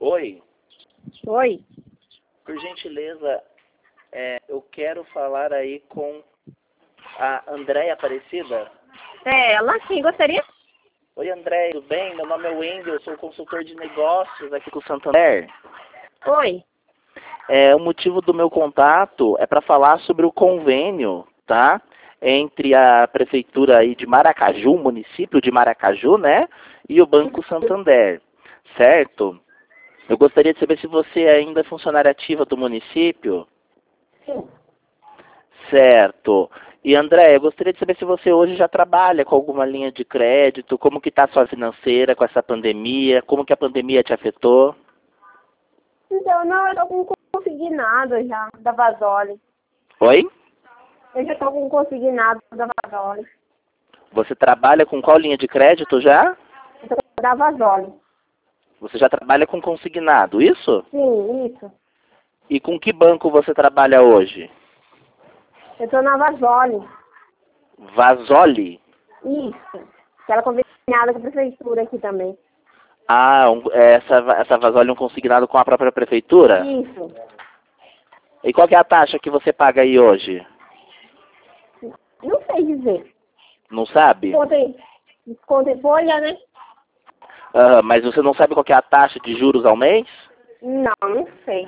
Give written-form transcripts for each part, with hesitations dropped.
Oi, Oi? por gentileza, eu quero falar aí com a Andréia Aparecida. É, ela sim, gostaria? Oi, Andréia, tudo bem? Meu nome é Wendel, eu sou consultor de negócios aqui do Santander. Oi? O motivo do meu contato é para falar sobre o convênio, tá? Entre a prefeitura aí de Maracaju, o município de Maracaju, né? E o Banco Santander, certo? Eu gostaria de saber se você ainda é funcionária ativa do município. Sim. Certo. E André, eu gostaria de saber se você hoje já trabalha com alguma linha de crédito, como que está a sua financeira com essa pandemia, como que a pandemia te afetou? Então, não, eu tô com um consignado já, da Vasoli. Oi? Eu já tô com um consignado da Vasoli. Você trabalha com qual linha de crédito já? Eu tô com da Vasoli. Você já trabalha com consignado, isso? Sim, isso. E com que banco você trabalha hoje? Eu tô na Vasoli. Vasoli? Isso. Aquela consignada com a prefeitura aqui também. Ah, essa Vasoli é um consignado com a própria prefeitura? Isso. E qual que é a taxa que você paga aí hoje? Não sei dizer. Não sabe? Desconto em folha, né? Mas você não sabe qual que é a taxa de juros ao mês? Não sei.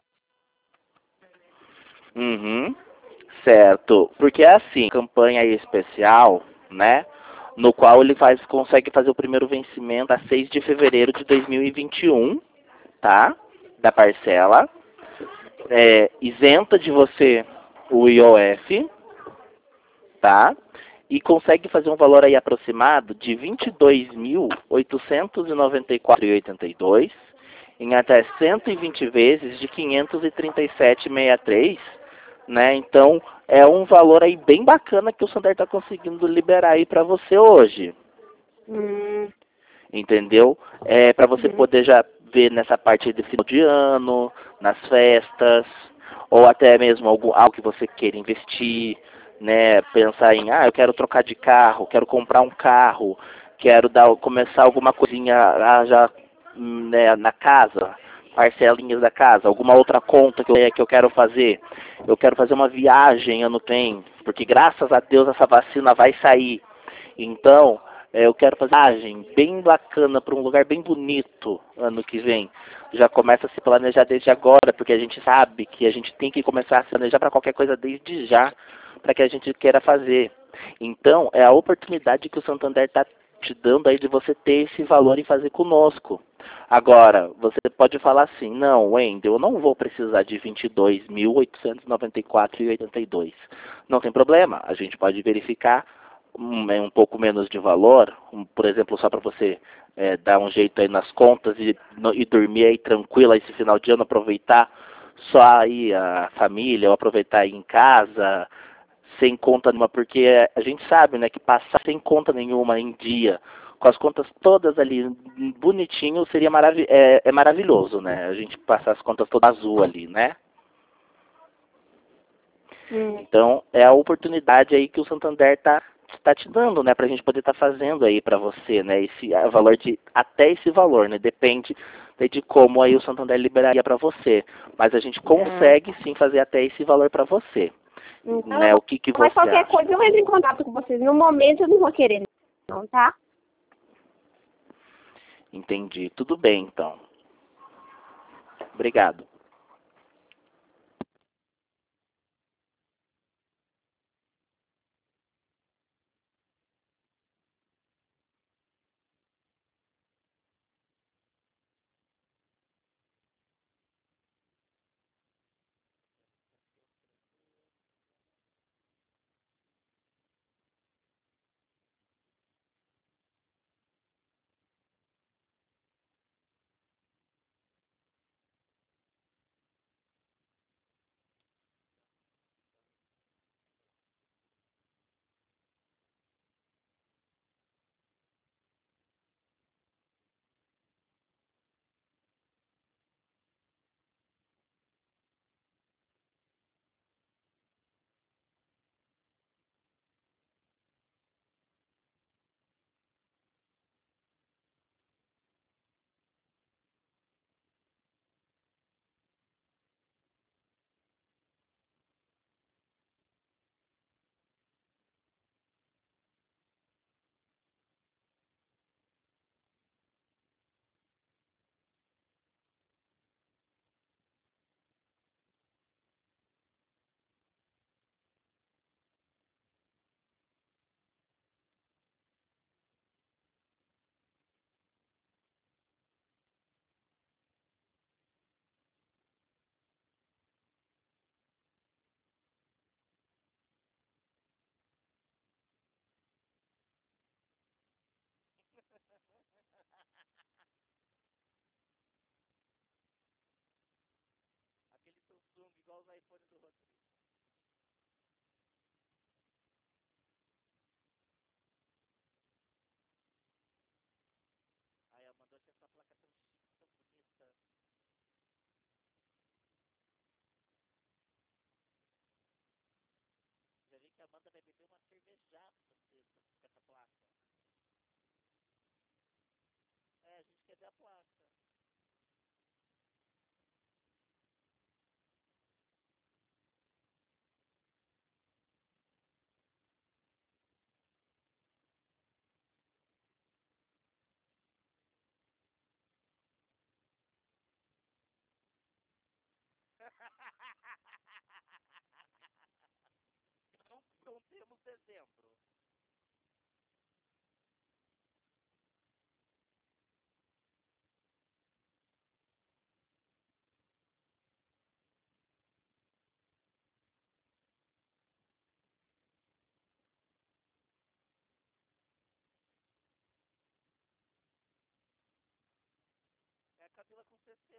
Uhum, certo. Porque é assim, campanha aí especial, né? No qual ele consegue fazer o primeiro vencimento a 6 de fevereiro de 2021, tá? Da parcela. Isenta de você o IOF, tá? E consegue fazer um valor aí aproximado de R$ 22.894,82 em até 120 vezes de 537,63, né? Então, é um valor aí bem bacana que o Santander está conseguindo liberar aí para você hoje, Hum, entendeu? Para você poder já ver nessa parte de final de ano, nas festas, ou até mesmo algo que você queira investir, né? Pensar em, eu quero trocar de carro, quero comprar um carro, quero começar alguma coisinha já, né, na casa, parcelinhas da casa, alguma outra conta que eu quero fazer. Eu quero fazer uma viagem ano tem, porque graças a Deus essa vacina vai sair. Então, eu quero fazer uma viagem bem bacana para um lugar bem bonito ano que vem. Já começa a se planejar desde agora, porque a gente sabe que a gente tem que começar a se planejar para qualquer coisa desde já, para que a gente queira fazer. Então, é a oportunidade que o Santander está te dando aí de você ter esse valor e fazer conosco. Agora, você pode falar assim, não, Wendel, eu não vou precisar de 22.894,82. Não tem problema, a gente pode verificar um pouco menos de valor, por exemplo, só para você dar um jeito aí nas contas e dormir aí tranquilo esse final de ano, aproveitar só aí a família, ou aproveitar aí em casa, sem conta nenhuma, porque a gente sabe, né, que passar sem conta nenhuma em dia, com as contas todas ali bonitinho, seria maravilhoso, né? A gente passar as contas todas azul ali, né? hum. Então, é a oportunidade aí que o Santander tá te dando, né, pra gente poder estar fazendo aí para você, né, esse valor até esse valor, né, depende de como aí o Santander liberaria para você, mas a gente consegue sim fazer até esse valor para você, Então, né, o que mas você qualquer acha? coisa eu entro em contato com vocês. No momento eu não vou querer, não, tá? Entendi, tudo bem então, obrigado. igual os iPhone do Rodrigo. Aí ela mandou achar essa placa tão chique, tão bonita. Já vi que a Amanda vai beber uma cervejaça com essa placa. É, a gente quer ver a placa. Não temos dezembro. É a Camila com 60.